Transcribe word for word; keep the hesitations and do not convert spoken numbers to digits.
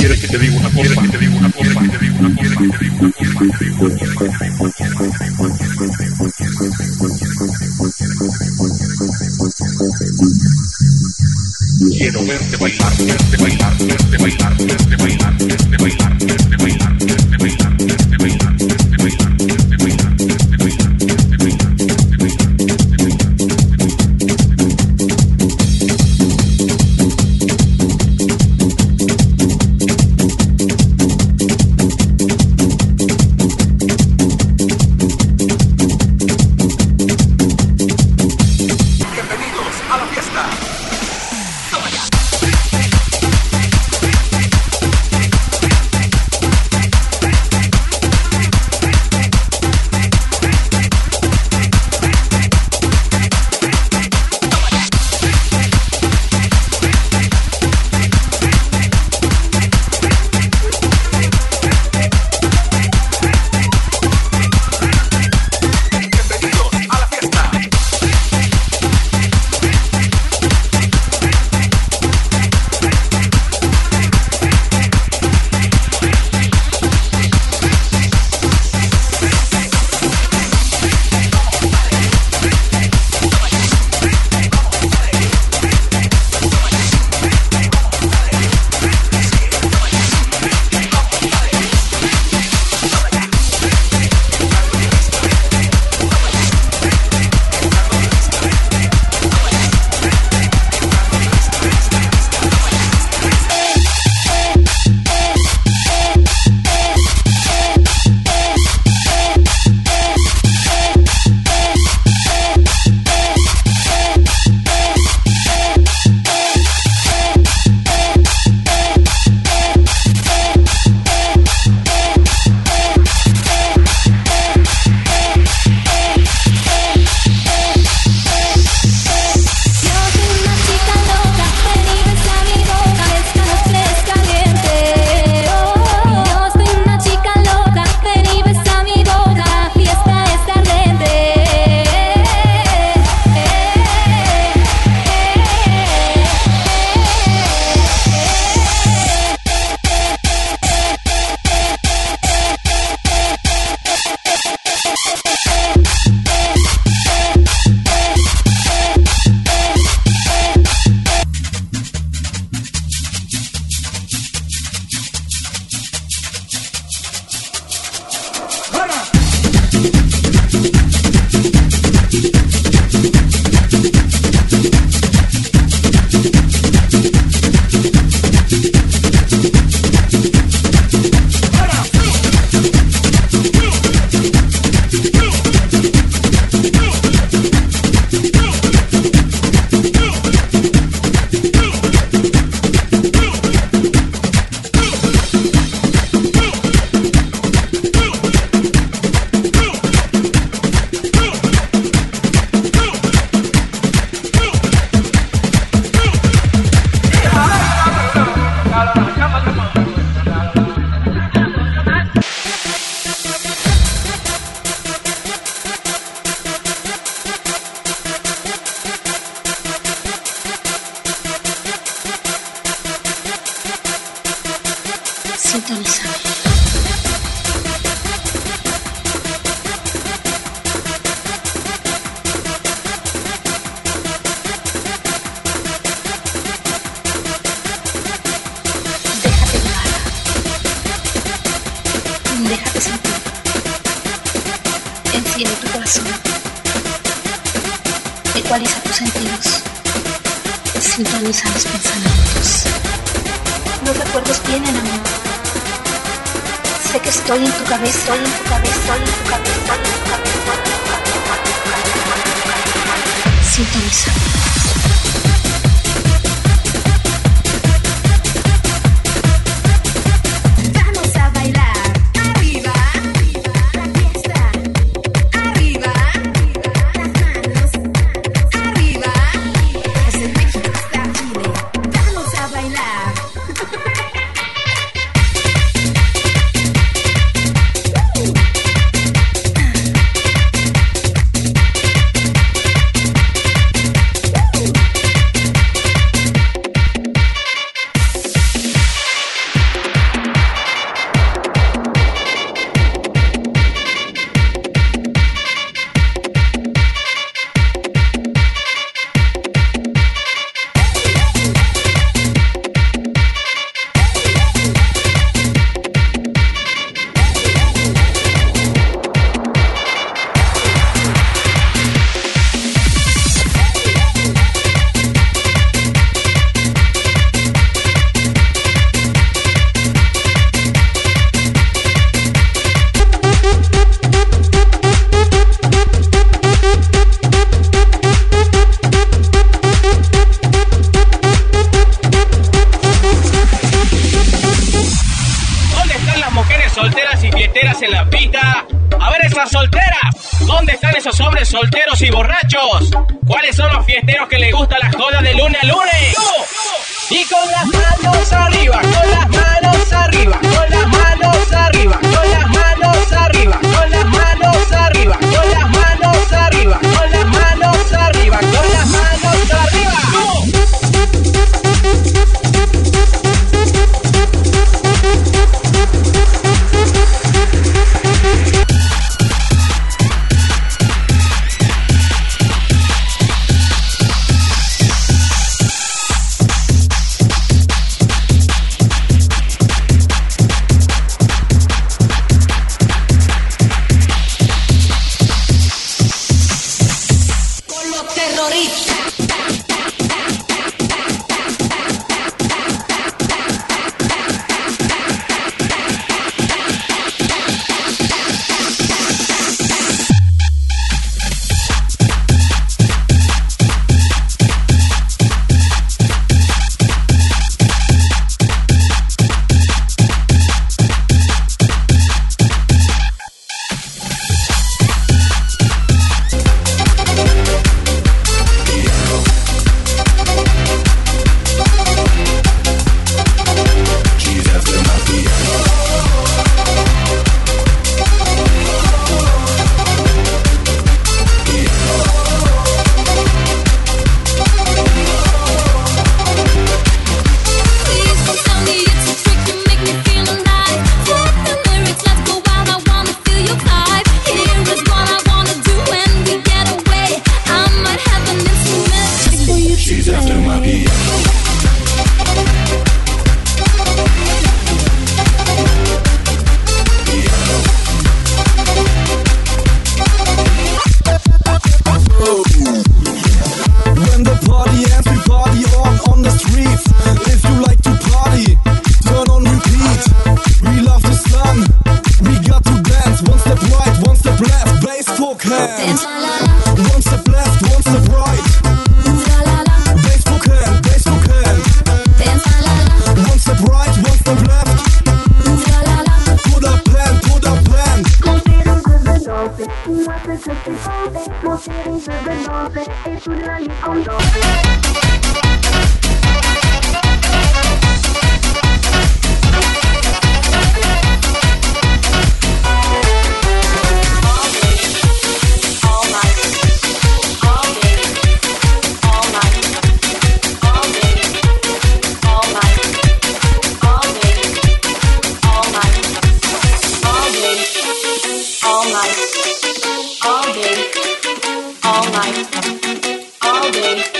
¿Quieres que te diga una cosa? ¿Quieres que te diga una cosa? ¿Quieres que te diga una cosa? ¿Quieres que te diga una cosa? ¿Quieres que te diga una cosa? Quiero verte bailar, verte bailar, verte bailar, verte bailar, verte bailar, verte bailar, verte bailar, verte bailar, verte bailar, verte bailar, verte bailar, verte bailar, verte bailar. Sintonizar. Déjate llevar. Déjate sentir. Enciende tu corazón. Ecualiza tus sentidos. Sintoniza los pensamientos. Los recuerdos vienen a mí. Sé que estoy en tu cabeza, estoy en tu cabeza, estoy en tu cabeza, estoy en tu cabeza. Sintoniza. Vamos a bailar. Arriba. La fiesta. Arriba. Las manos. Arriba. Desde México hasta Chile. Vamos a bailar. Woo! mujeres solteras y fiesteras en la pista. A ver esas solteras, ¿dónde están esos hombres solteros y borrachos? ¿Cuáles son los fiesteros que les gusta la joda de lunes a lunes? Y con las manos arriba, con las manos arriba, con las manos arriba, con las manos arriba, con las manos arriba, con las manos arriba, con las manos arriba, con las manos arriba. All night, all day, all night, all day.